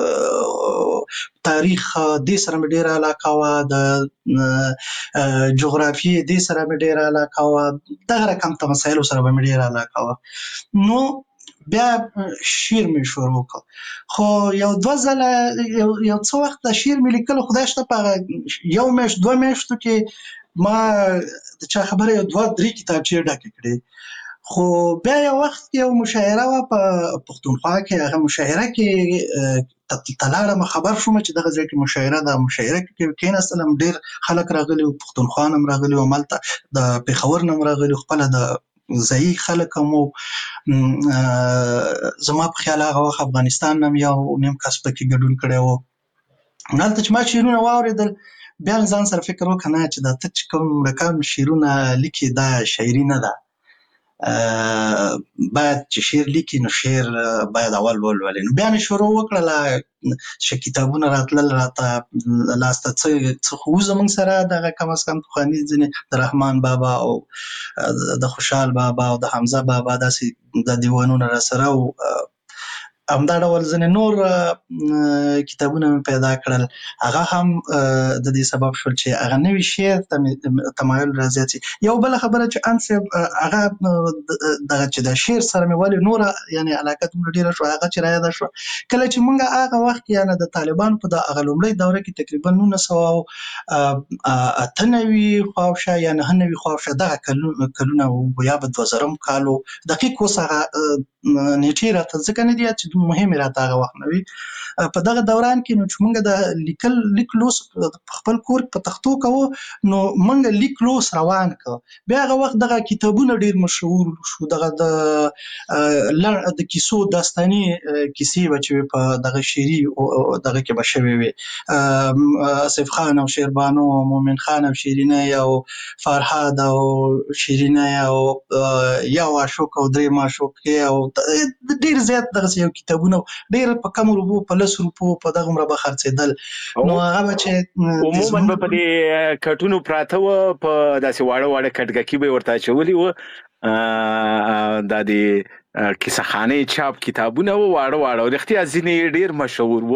تاریخ دې سره مې ډېره علاقه وه، د جغرافیې دې سره مې ډېره علاقه وه، دغه رقم ته مسایلو سره به مې ډېره علاقه وه. نو بیا شعر مې شروع وکړ، خو یو دوه ځله یو یو څه وخت د شعر مې لیکلو، خدای شته په هغه یو میاشت دوه میاشتو کې ما د چا خبره یو دوه درې کتابچې ډکې کړې. خو بیا یو وخت کې یو مشاعره وه په پښتونخوا کې، هغه مشاعره کې ته لاړم، خبر شوم چې دغه ځای کې مشاعره ده. مشاعره کې کېناستلم، ډېر خلک راغلي وو، پښتونخوا نه هم راغلي وو، همالته د پېښور نه هم راغلي وو، خپله د ځایي خلک هم وو. زما په خیال هغه وخت افغانستان نه هم یو نیم کس پکې ګډون کړی وو. هلته چې ما شعرونه واورېدل، بیا مې ځان سره فکر وکړ نه چې دا ته چې کوم رقم شعرونه لیکې دا شاعري نه ده، باید چې شعر لیکي نو شعر باید اول ولولې. نو بیا مې شروع وکړله چې کتابونه راتلل راته لاسته، څه خو زموږ سره دغه کم از کم پخواني ځینې د رحمان بابا او د خوشحال بابا او د حمزه بابا داسې د دیوانونه را سره و. همدا ډول ځینې نور کتابونه پیدا کړل هغه هم د دې سبب شول چې هغه نوي شعر ته تمایل راځي. یو بل خبره چې انس هغه دغه چې د شعر سره مې ولې نور یعنی علاقه دومره ډیره شو هغه چې راياده شو کله چې موږ هغه وخت یعنی د طالبان په د هغه لومړۍ دوره کې تقریبا نولس سوه اته نوي خواوشا یا نهه نوي خواوشا دغه کلونه یا به دوه زرم کالو دقیق اوس هغه نیټې راته ځکه نه دي چې مهمې راته هغه وخت نه وي. په دغه دوران کې نو چې موږ د لیکل لیک لوس خپل کور په تختو کوو نو موږ لیک لوس روان کړ. بیا هغه وخت دغه کتابونه ډیر مشهور شو دغه د د کیسو داستاني کیسې چې په دغه شعري دغه کې بشوي وي آصف خان او شیربانو مومن خان او شیرینه او فرهاد او شیرینه او یا عاشق او درې معشوق او ډیر زیات دغه یو کتابونه ډیر په کم روپو په لس روپو په دغه مربع خرڅېدل نو هغه چې عموما په دې کټونو پراته و په داسې واړه واړه کټګکی به ورته چولي و د دې کیسه خانه چاپ کتابونه و واړه واړه اختیار ځینې ډیر مشهور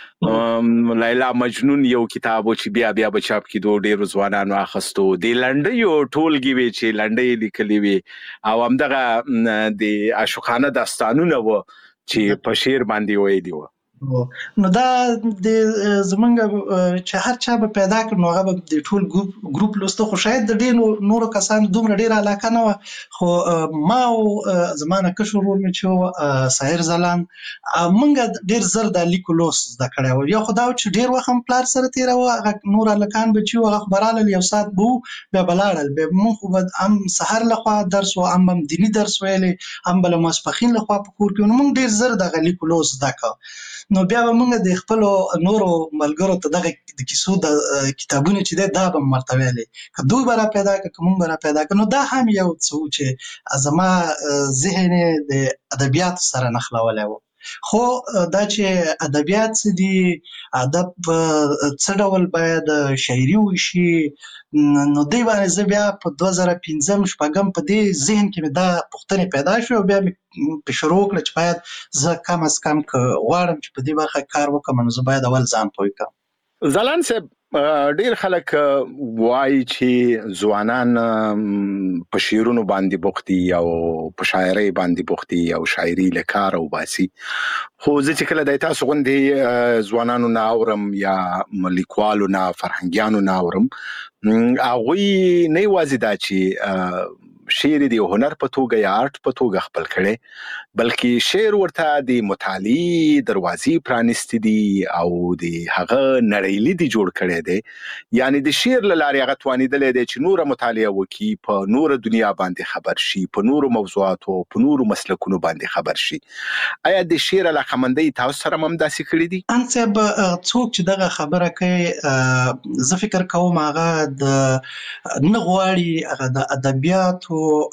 و لیلا مجنون یو کتاب چې بیا بیا به چاپ کیدو ډیر ځوانانو اخستو د لنډي یو ټولګي وی چې لنډي لیکلي وي او همدغه د عاشقانه داستانونه و چې په شعر باندې وې دی و نو دا د زمونږ چې هر چا به پیدا کړ نو هغه به د ټول ګروپ ګروپ لوسته خو شاید د ډېر نورو کسانو دومره ډېره علاقه نه وه خو ما او زمانه کشر ورور مې چې ساحر ځلان موږ ډېر زر د لیکو لوس زده کړی و. یو خو دا چې ډېر وخت هم پلار سره تېروه هغه نور هلکان به چې وو هغه خو به رالل یو ساعت به وو بیا به لاړل بیا مونږ خو به هم سهار لخوا درس و هم هم دیني درس ویلی هم به له ماسپښین لخوا په کور کې نو موږ ډېر زر دغه لیکو لوس زده کړه. نو بیا به موږ د خپلو نورو ملګرو ته دغه د کیسو د کتابونه چې دی دا به م ورته ویلې که دوی به را پیدا کړه که موږ به را پیدا کړه نو دا هم یو څه و چې زما ذهن یې د ادبیاتو سره نښلولی و. خو دا چې ادبیات څه دي ادب څه ډول باید شاعري وشي نو دی باندې زه بیا په دوه زره پنځم شپږم په دې ذهن کې مې دا پوښتنې پیدا شوې او بیا مې په شروع کړه چې باید زه کم از کم که غواړم چې په دې برخه کار وکړم نو زه باید اول ځان پوه کړم. ځلاند صاحب ډیر خلک وایي چې ځوانان په شعرونو باندې بوخت دي او په شاعرۍ باندې بوخت دي او شاعري له کاره وباسي خو زه چې کله د تاسو غوندې ځوانانو نه اورم یا لیکوالو نه فرهنګیانو نه اورم هغوی نه یوازې دا چې شعر دی هنر په توګه یا آرټ په توګه خپل کړي بلکې شعر ورته د مطالعې دروازې پرانیستې دي او د هغه نړۍ دی جوړ کړي دي یعنی د شعر له لارې هغه توانېدلی دی چې نوره مطالعه وکړي په نوره دنیا باندې خبر شي په نورو موضوعاتو په نورو مسلکونو باندې خبر شي. آیا د شعر علاقمندۍ تاسو سره هم داسې کړي دي؟ ان صاحب څوک چې دغه خبره کوي زه فکر کوم هغه د نه غواړي هغه د ادبیاتو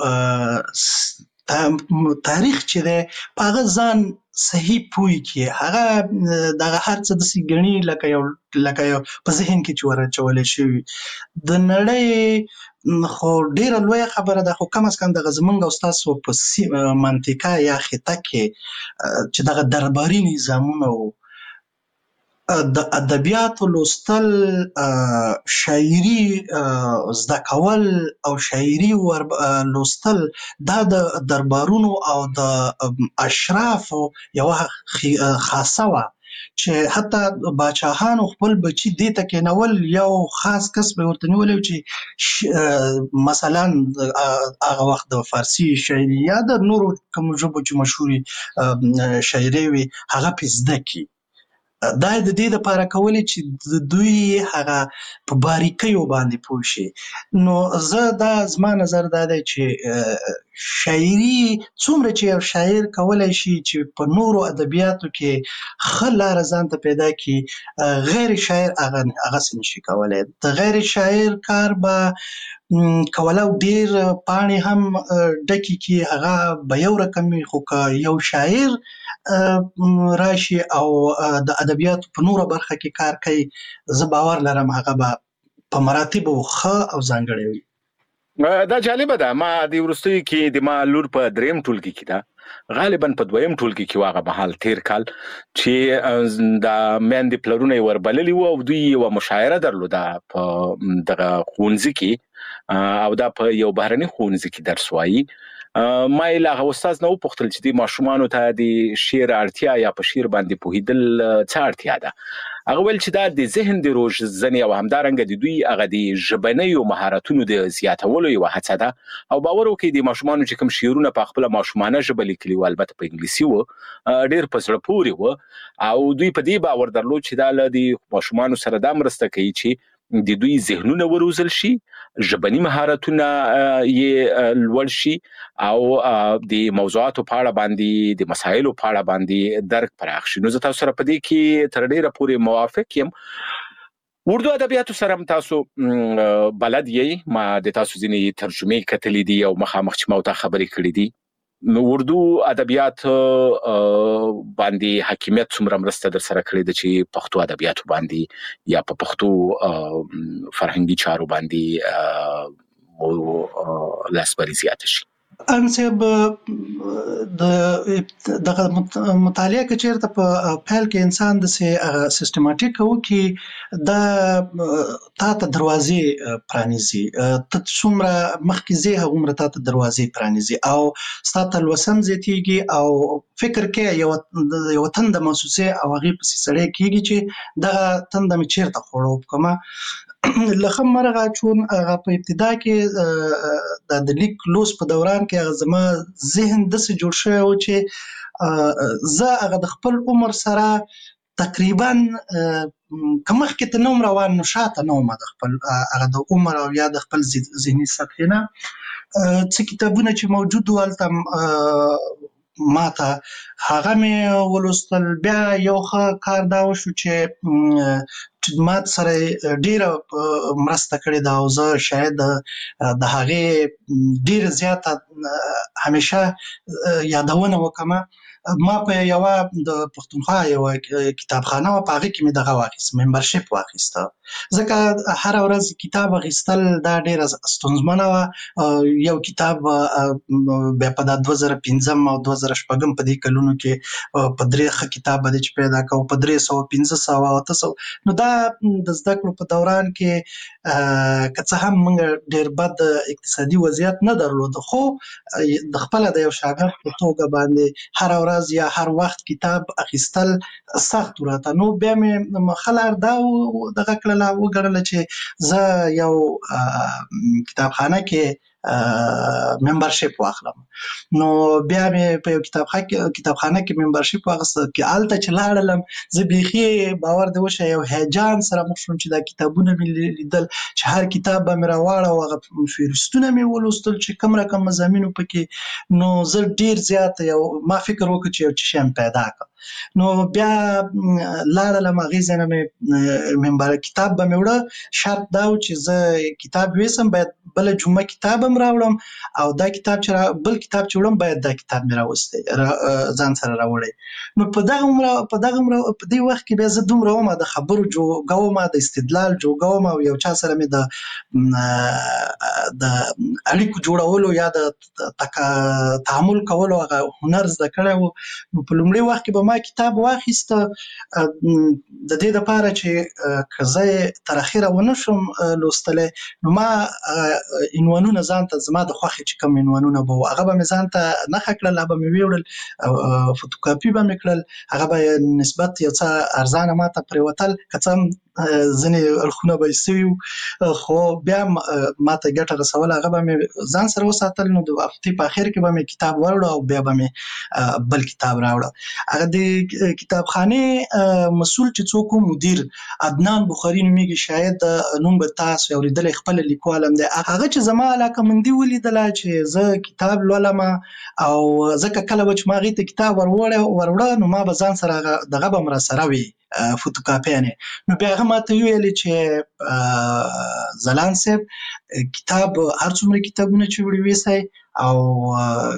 تاریخ چې دی په هغه ځان صحیح پوی کې هغه دغه هر څه داسې ګڼي لکه یو لکه یو په ذهن کې چې ور اچولی شوي د نړۍ خو ډېره لویه خبره ده خو کم از کم دغه زمونږ او ستاسو په منطقه یا خطه کې چې دغه درباري نظامونه وو د ادبیاتو لوستل شاعري زده کول او شاعري لوستل دا د دربارونو او د اشرافو یوه خاصه وه چې حتی باچاهانو خپل بچي دې ته کېنول یو خاص کس به ورته نیولی چې مثلا هغه وخت د فارسي شاعري یا د نورو کومو ژبو چې مشهورې شاعرۍ وي هغه پرې زده کړي. دا د دې لپاره کولی چې د دوی هغه په باریکیو باندې پوه شي. نو زه دا زما نظر دا دی چې شاعري څومره چې یو شاعر کولی شي چې په نورو ادبیاتو کې ښه لاره ځان ته پیدا کړي غیر شاعر هغسې نشي کولی. د غیر شاعر کار به کولو ډیر پاڼې هم ډکې کړي هغه به یو رقم وي خو که یو شاعر راشي او د ادبیاتو په نوره برخه کې کار کوي زه باور لرم هغه به په مراتبو ښه او ځانګړی وي. دا جالبه ده ما د وروستیو کې د ما لور په دریم ټولګي کې ده غالبا په دویم ټولګي کې واغه مهال تیر کال چې د مېندې پلرونه وربللی وو او دوی یو مشاعره درلوده په دغه خونځي کې او دا په یو بهرني خونځي کې درس وایي. ما له استاد نو پوښتل چې د ماشومانو ته د شعر اړتیا یا په شعر باندې پوهیدل څه اړتیا ده. هغه ول چې دا د ذهن د روزنې او همدارنګه د دوی هغه د ژبنیو مهارتونو د زیاتولو یو هڅه ده او باور وکړئ د ماشومانو چې کوم شعرونه په خپل ماشومانه ژبه لیکلي و البته په انګلیسي و ډېر په زړه پورې و او دوی په دې باور درلود چې دا له د ماشومانو سره دا مرسته کوي چې د دوی ذهنونه وروزل شي، ژبني مهارتونه یې لوړ شي او د موضوعاتو په اړه باندې د مسایلو په اړه باندې درک پراخ شي. نو زه تاسو سره په دې کې تر ډیره پورې موافق یم. اردو ادبیاتو سره تاسو بلد یې، ما د تاسو ځینې ترجمې کتلې دي او مخامخ چې ما ته خبرې کړې دي. نو اردو ادبیات باندې حکیمیت څومره مرسته در سره کړې ده چې پښتو ادبیاتو باندې یا په پښتو فرهنګي چارو باندې مو لاسبري زیات شي؟ انسب د دغه مطالعه کې چیرته په پیل کې انسان د سیستماتیک او کې د تاسو دروازې پرانیزي، ته څومره مخکې زی هغه تاسو دروازې پرانیزي او ستاسو لوسم زیاتیږي او فکر کې یو یو تند محسوسه او هغه په سړی کېږي چې د تند مې چیرته خورو کومه لخم مرغه چون هغه په ابتدا کې د لیک لوس په دوران کې هغه زما ذهن داسې جوړ شوی و چې زه هغه د خپل عمر سره تقریبا کمخ کې ته نوم روان نو شاته نوم د خپل هغه د عمر او یا د خپل ذهني سطح نه څه کتابونه چې موجود ولته ماته هغه مې ولوستل. بیا یو ښه کار دا وشو چې مات سره ډیره مرسته کړې ده او زه شاید د هغې ډیره زیاته همیشه یادونه وکړم. ما په یو د پښتونخوا یو کتابخانه و په هغه کې مې دغه واخیست، ممبرشپ واخیسته، ځکه هر ورځ کتاب اخیستل دا ډیره ستونزمنه وه. یو کتاب بیا په دا دوه زره پنځم او دوه زره شپږم په دې کلونو کې په درې ښه کتاب باندې چې پیدا کوو په درې سوه پنځه سوه اته سوه، نو دا د زده کړو په دوران کې که څه هم موږ ډیر بد اقتصادي وضعیت نه درلود، خو د خپله د یو شاګرد په توګه باندې هر ورځ یا هر وخت کتاب اخیستل سخت راته. نو بیا مې خلار دا دغه کړله وګڼله چې زه یو کتابخانه کې ممبرشپ واخلم. نو بیا مې په یو کتابخانه کې ممبرشپ واخیسته کې هلته چې لاړلم زه بیخي باور دې وشه یو هیجان سره مخ شوم چې دا کتابونه مې لیدل چې هر کتاب به مې راواړه او هغه فهرستونه مې ولوستل چې کوم رقم مضامینو پکې. نو زه ډیر زیات یو ما فکر وکړ چې یو څه شی پیدا کړم. نو بیا لاړلم هغې ځای نه مې ممبر کتاب به مې وړه، شرط دا و چې زه کتاب ویسم باید بله جمعه کتاب هم راوړم او دا کتاب چې بل کتاب چې وړم باید دا کتاب مې راوستی ځان سره راوړی. نو په دغه عمره په دغه عمره په دې وخت کې بیا زه دومره وم د خبرو جوګه وم، د استدلال جوګه وم او یو چا سره مې د د اړیکو جوړولو یا د تعامل کولو هغه هنر زده کړی و. نو په لومړي وخت کې به ما کتاب واخیسته د دې دپاره چې که زه یې تر اخره ونه شم لوستلی نو ما عنوانونه ځان ته زما د خوښې چې کوم عنوانونه به وو هغه به مې ځان ته نښه کړل، هغه به مې ویوړل، فوتوکاپي به مې کړل، هغه به نسبت یو څه ارزانه ما ته پرېوتل، که څه هم ځینې اړخونه به یې سوي وو خو بیا ما ته ګټه رسوله، هغه به مې ځان سره وساتل. نو د هفتې په اخر کې به مې کتاب وروړه او بیا به مې بل کتاب راوړه. هغه د کتابخانې مسؤل چې څوک و مدیر عدنان بخاري نومیږي، شاید نوم به تاسو اورېدلی، خپل لیکوال هم دی. هغه چې زما علاقمندي ولیدله چې زه کتاب لولم او ځکه کله به چې ما هغې ته کتاب وروړه نو ما به ځان سره دغه به م راسره وي فوتوکاپیانې. نو بیا هغه ما ته وویلې چې ځلاند صاحب کتاب هر څومره کتابونه چې وړي ویسئ او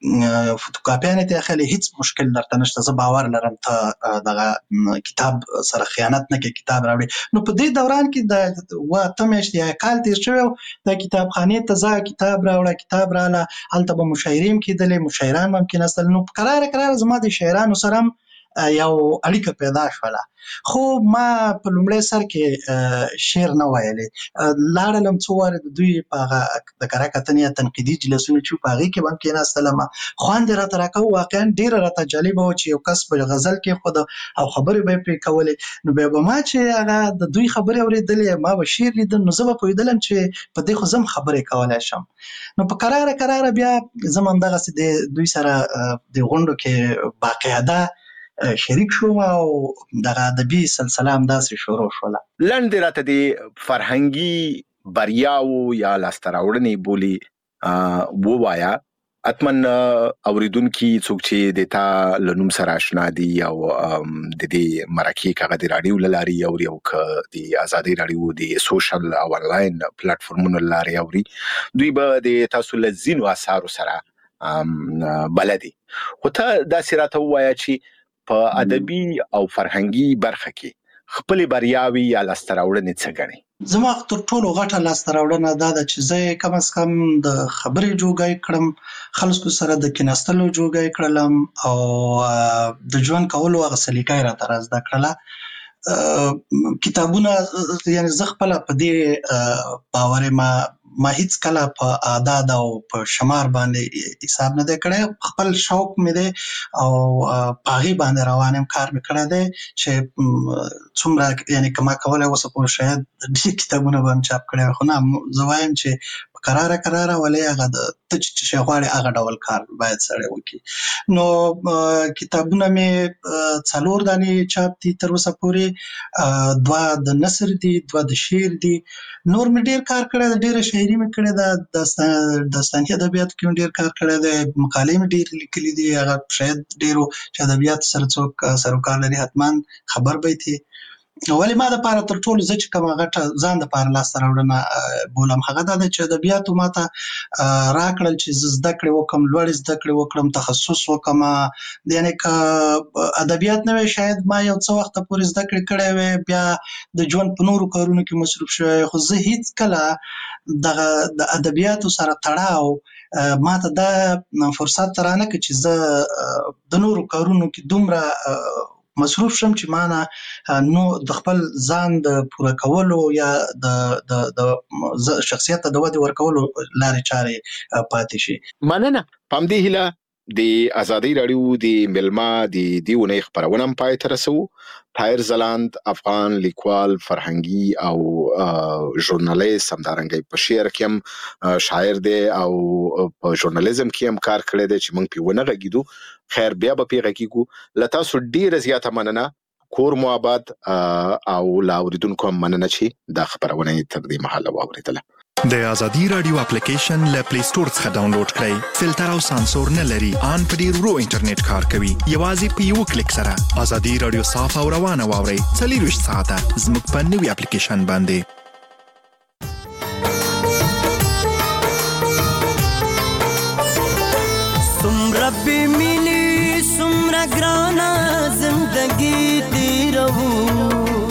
فوتوکاپیانې ته اخلي هیڅ مشکل درته نشته. زه باور لرم ته دغه کتاب سره خیانت نه کوي، کتاب راوړي. نو په دې دوران کې د و اته میاشتې یا کال تیر شوی د کتابخانې ته ځه کتاب راوړه، کتاب رااله، هلته به مشاعرې هم کېدلې، مشاعران هم کېناستل. نو قراره قراره زما د شاعرانو سره یو اړیکه پیدا شوله. خو ما په لومړی سر کې شعر نه ویلې، لاړلم څو وارې د دوی په هغه د کره کتنې یا تنقیدي جلسونه چې په هغې کې به هم کېناستلم، خوند یې راته راکاوه. واقعا ډېره راته جالبه وه چې یو کس به غزل کېښوده او خبرې به یې پرې کولې. نو بیا به ما چې هغه د دوی خبرې اورېدلې، ما به شعر لیدل، نو زه به پوهېدلم چې په دې خو زه هم خبرې کولی شم. نو په قراره قراره بیا زه هم همدغسې د دوی سره د غونډو کې باقاعده شریک شوم او دغه ادبي سلسله همداسې شروع شوله. لنډ راته د فرهنګي بریاو یا لاسته راوړنې بولي ووایه. اتمن اوریدونکي څوک چې د تا له نوم سره آشنا دي او د دې مرکې کاغه د راډیو له لارې اوري او که د ازادي راډیو د سوشل او انلاین پلیټفارمونو له لارې اوري، دوی به د تاسو له ځینو اثارو سره بلدي. خو ته داسې راته ووایه چې په ادبي او فرهنګي برخه کې خپلې بریاوې یا لاسته راوړنې څه ګڼې؟ زما تر ټولو غټه لاسته راوړنه دا ده چې زه کم از کم د خبرې جوګی کړم، خلکو سره د کېناستلو جوګی کړلم او د ژوند کولو هغه سلیقه یې راته را زده کړله. کتابونه یعنې زه خپله په دې باور یم ما هیڅ کله په اعداد او په شمار باندې حساب نه دی کړی. خپل شوق مې دی او په هغې باندې روان یم، کار مې کړی دی چې څومره یعنې که ما کولی اوسه پورې شاید ډېر کتابونه به هم چاپ کړی، خو نه زه وایم چې په قراره قراره ولې هغه د ته چې شی غواړې هغه ډول کار باید سړی وکړي. نو کتابونه مې څلور دانې چاپ دي تر اوسه پورې، دوه د نثر دي، دوه د شعر دي. نور مې ډېر کار کړی دی، ډېره شاعري مې کړې ده، داستاني ادبیاتو کې مې ډېر کار کړی دی، مقالې مې ډېرې لیکلي دي. هغه شاید ډېرو چې ادبیاتو سره څوک سروکار لري حتما خبر به یې تي. ولې ما دپاره تر ټولو زه چې کومه غټه ځان دپاره لاسته راوړنه بولم هغه دا ده چې ادبیاتو ما ته راکړل چې زه زده کړې وکړم، لوړې زده کړې وکړم، تخصص وکړم. یعنې که ادبیات نه وی شاید ما یو څه وخته پورې زده کړې کړی وی، بیا د ژوند په نورو کارونو کې مصروف شوی، خو زه هیڅ کله دغه د ادبیاتو سره تړاو ما ته دا فرصت رانه کړ چې زه د نورو کارونو کې دومره مصروف شم چې ما نه نو د خپل ځان د پوره کولو یا د د د شخصیت د ودې ورکولو لارې چارې پاتې شي. مننه. په همدې هیله د ازادي راډیو د ملما د دې اونۍ خپرونه هم پای ته رسوو. طاهر ځلاند افغان لیکوال، فرهنګي او ژورنالیست، همدارنګه په شعر کې هم شاعر دی او په ژورنالیزم کې هم کار کړی دی چې موږ پې ونه غږېدو. خیر بیا به پې غږېږو. له تاسو ډېره زیاته مننه. کور مو آباد او له اورېدونکو هم مننه چې دا خپرونه یې تر دې مهاله واورېدله. د ازادي راډیو اپلیکیشن له پلی سٹور څخه ډاونلوډ کړئ. فلټر او سانسور نه لري، ان په ډیر ورو انټرنیټ کار کوي. یوازې په یو کلیک سره ازادي راډیو صاف او روانه واورئ. څلوېښت ساعته زموږ په نوي اپلیکیشن باندې. سمره بې مینې سمره ګرانه زندګي تېروو،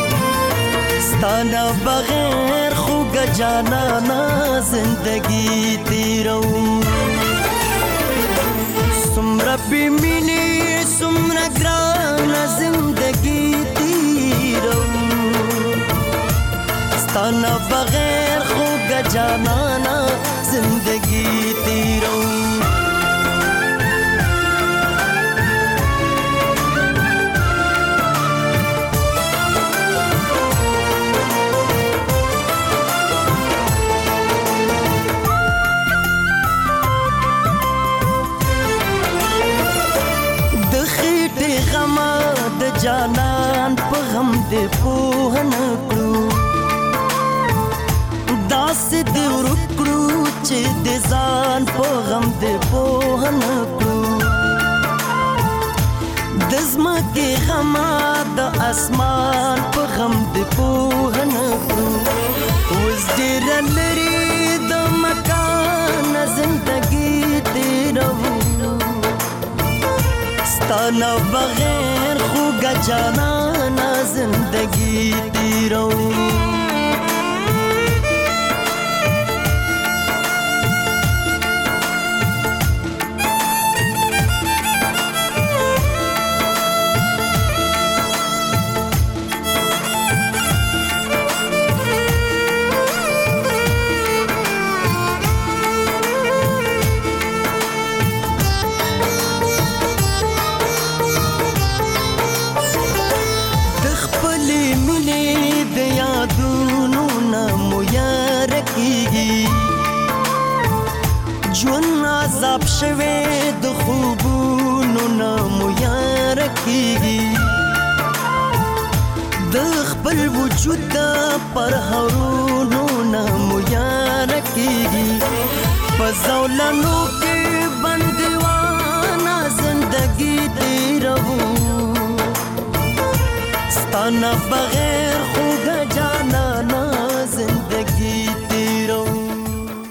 ستانه بغیر خوږه جانانه زندګي تېروو. سمره بې مینې سمره ګرانه زندګي تېروو، ستانه بغیر خوږه جانانه زندګي تېروو. جانان په غم دې پوه نه کړو، داسې دې ورک کړو چې د ځان په غم دې پوه نه کړو. د ځمکې غمه د اسمان په غم دې پوه نه کړو. اوس ډېره لرې د مکان زندګي تېروو، ستانا بغیر خوگا جانانا زندگی تیرو عذاب شوه د خوبونو نامو یار کیږي د خپل وجود پر هرونو نامو یار کیږي پزولانو کې بندوانا زندگی تیرو ستانا بغیر خوګه جانا